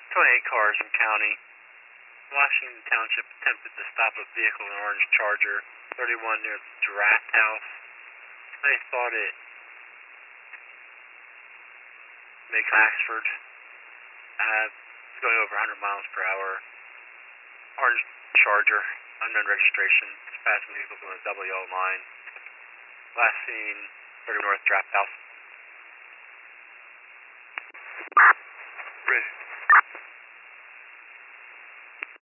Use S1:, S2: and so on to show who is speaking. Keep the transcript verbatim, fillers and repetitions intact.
S1: twenty-eight cars in county. Washington Township attempted to stop a vehicle in orange Charger, thirty-one near the Draft House. They thought it makes Oxford. Uh, it's going over one hundred miles per hour. Orange Charger, unknown registration. It's passing vehicles on the double yellow line. Last seen, thirty North Draft House.
S2: Bridge.